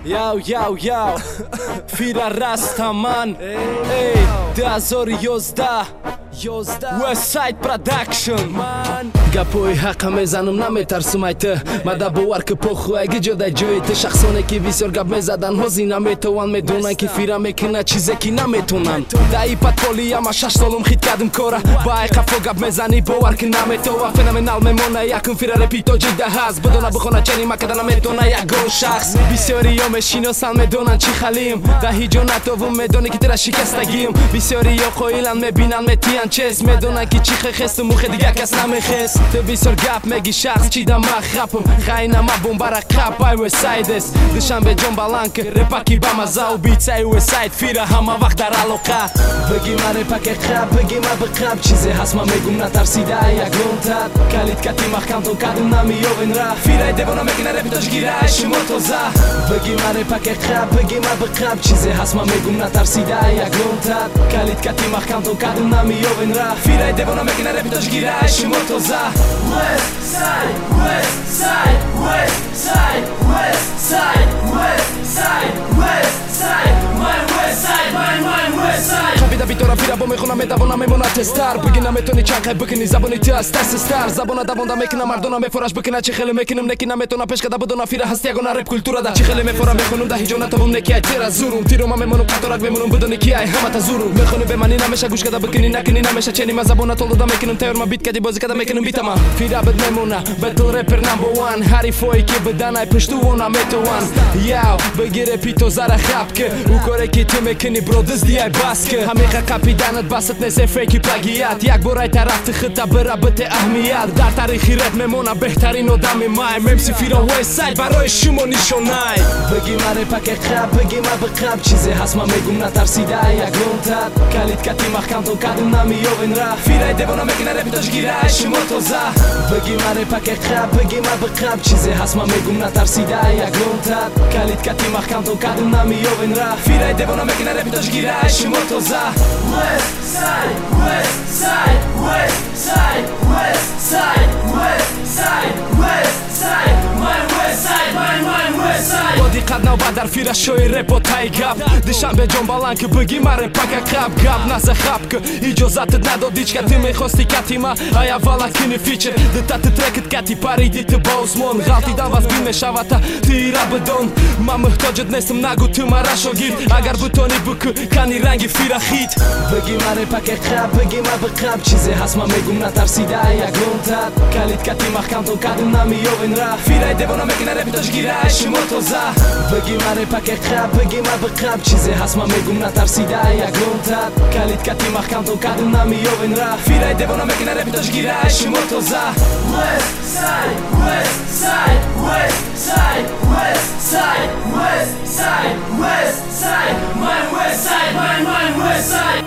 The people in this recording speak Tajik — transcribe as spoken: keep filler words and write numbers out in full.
Яу, яу, яу Фира Растаман Эй, две тысячи одиннадцать Westside Production гапои ҳаққа мезанам наметарсум айта мада бовар ки поху аги ҷодай ҷоите шахсоне ки бисёр гап мезадан ҳозир наметаван медонанд ки фира мекунад чизе ки наметонанд даи патполияма шаш солум хит кардим кора ба ай қафо гап мезанӣ бовар ки наметова феноменал мемона якум фира репи тоҷида ҳаст бидона бихона чани макада наметона ягон шахс бисёриё мешиносанд медонанд чӣ халим да ҳиҷонатовум медони ки тира шикастагим бисёриё қоиланд мебинанд метиянд чест медонанд ки чӣ хехесту мухе дигар кас намехест ту бисёр гап меги шахс чида ма хапм хайнама бомбара қап ай Westside-эс душанбе ҷон баланд ки репаки ба маза убийцаи Westside фира ҳама вақт дар алоқа бигӣ ма репаке қап бигӣ ма биқап чизе ҳаст ма мегум натарсида ягон тат калид кати махкамтон кадум намиёвен ра фираи девона мекина репи тоҷгираи шумо тоза бигӣ ма репаке қап бигӣ ма биқап чизе ҳаст ма мегум натарсида ягон тат калид кати махкамтон кадум намиёвен ра фираи девона мекина репи тоҷгираи шумо тоза Westside, Westside, Westside, Westside, Westside, Westside, my Westside, my my Westside. Хабида битора фира бо мехона медавона мемона тестар бигӣ наметони чанқай бикини забони ти аст тастестар забона давонда мекина мардона мефораш бикина чӣ хеле мекинам неки наметона пешкада будона фира ҳаст ягона реп культурада чӣ хеле мефора мехонум да ҳиҷонатавум неки ай тира зурум тирома мемонум қаторак мемонум будони ки ай ҳамата зурум мехони беманӣ намеша гӯшкада бикини накини намеша ченима забона толода мекинам тайёрма бит кади бозӣ када мекинам битама фира бед мемона бетл репер number one ҳарифое ки бидан ай пуштувона метован яу бигӣ репи тозара хаб ки ӯ коре ки ту мекунӣ бро дизди ай бас ки ҳамиқа капиданат басат незе фейки плагиат як бор ай тарафти хита бира бите аҳмият дар таърихи реп мемона беҳтарин одами май мемси фира Westside барои шумо нишонай бигӣ ма репаке қаб бигӣ ма биқаб чизе ҳаст ма мегум натарсида ягон тат калид кати махкамтон кадум намиёвен ра фираи девона мекина репи тоҷгираи шумо тоза бигӣ ма репаке қаб бигӣ ма биқаб чизе ҳаст ма мегум натарсида ягон тат калид кати махкамтон кадум намиёвен ра фираи девона мекина репи тоҷгираи шумо тоза Westside, Westside, Westside, Westside, Westside, Westside, my Westside, my my Westside. Бо диққат навбад дар фира шои репо тай гап душанбе ҷон баланд ки бигӣ ма репака қаб гап наза хаб ки иҷозатат надодич ка ту мехости катима ай аввала кини фичер дитати трекит кати паридити ба осмон ғалтидан ваз бин мешавата тира бидон ман муҳтоҷат нестам нагӯ ту мара шогирд агар бутони бикӯ кани ранги фира хит бигӣ ма репаке қаб бигӣ ма биқаб чизе ҳаст ма мегум натарсида ягон тат калид кати махкамтон кадум намиёвен ра фираи девона мекина репи тоҷгираи шумо тоза бигӣ ма репаке қаб бигӣ ма биқаб чизе ҳаст ма мегум натарсида ягон тат калид кати махкамтон кадум намиёвен ра фираи девона мекина репи тоҷгираи шумо тоза Westside, Westside, Westside, Westside, Westside, Westside, my Westside, my my Westside.